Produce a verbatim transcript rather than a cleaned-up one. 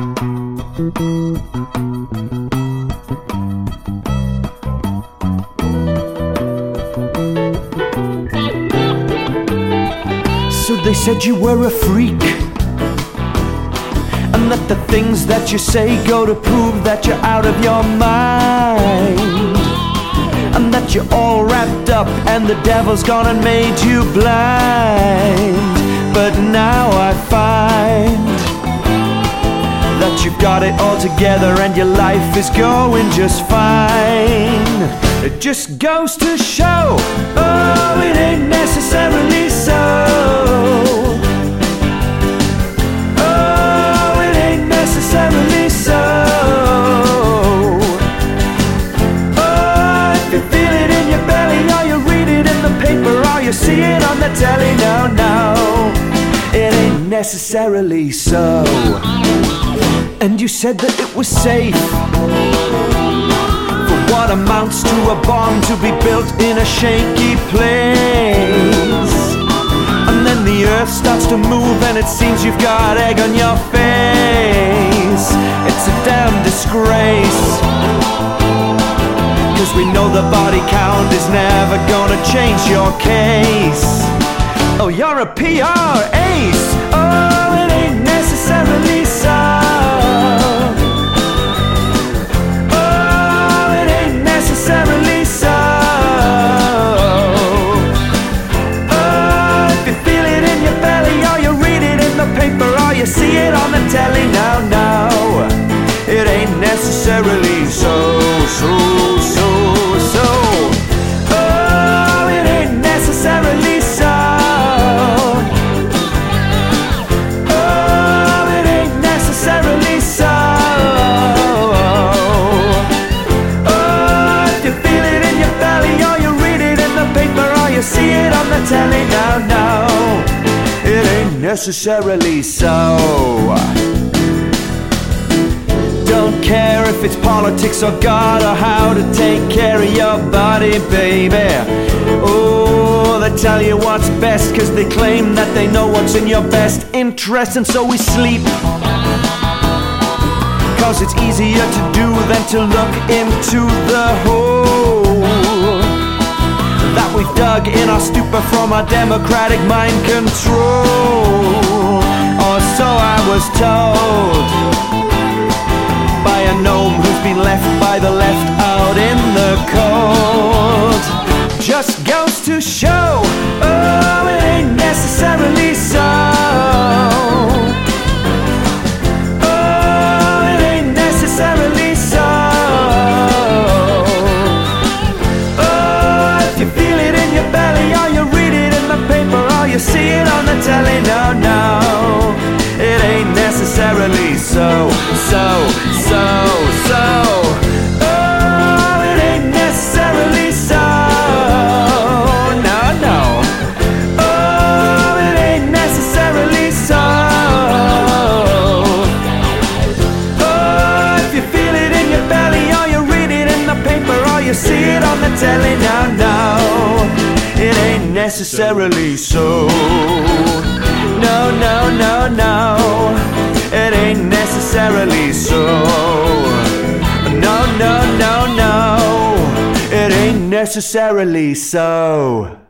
So they said you were a freak, and that the things that you say go to prove that you're out of your mind, and that you're all wrapped up and the devil's gone and made you blind. But now I find that you've got it all together and your life is going just fine. It just goes to show, oh, it ain't necessarily so. Oh, it ain't necessarily so. Oh, if you feel it in your belly, or you read it in the paper, or you see it on the telly, no, no, it ain't necessarily so. And you said that it was safe for what amounts to a bomb to be built in a shaky place. And then the earth starts to move and it seems you've got egg on your face. It's a damn disgrace, 'cause we know the body count is never gonna change your case. Oh, you're a P R ace. Oh, it ain't necessarily so. Oh, it ain't necessarily so. Oh, if you feel it in your belly, or you read it in the paper, or you see it on the telly, no, no, it ain't necessarily so, so, so, so. Oh, it ain't necessarily so. See it on the telly, no, no, it ain't necessarily so. Don't care if it's politics or God or how to take care of your body, baby. Oh, they tell you what's best 'cause they claim that they know what's in your best interest. And so we sleep 'cause it's easier to do than to look into the hole that we've dug in our stupor from our democratic mind control. Or so I was told by a gnome who's been left by the left out in the cold. Just goes to show, oh, it ain't necessarily so. Oh, it ain't necessarily so. You see it on the telly, no, no, it ain't necessarily so, so, so, so. Oh, it ain't necessarily so, no, no. Oh, it ain't necessarily so. Oh, if you feel it in your belly, or you read it in the paper, or you see it on the telly, no, no, it ain't necessarily so. No, no, no, no, it ain't necessarily so. No, no, no, no, it ain't necessarily so.